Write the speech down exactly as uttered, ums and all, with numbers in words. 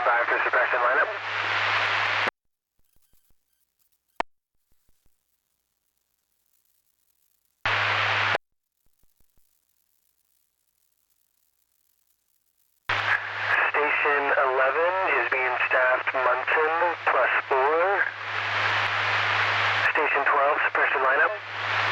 back to suppression lineup. Station eleven is being staffed Munson plus four. Station twelve, suppression lineup.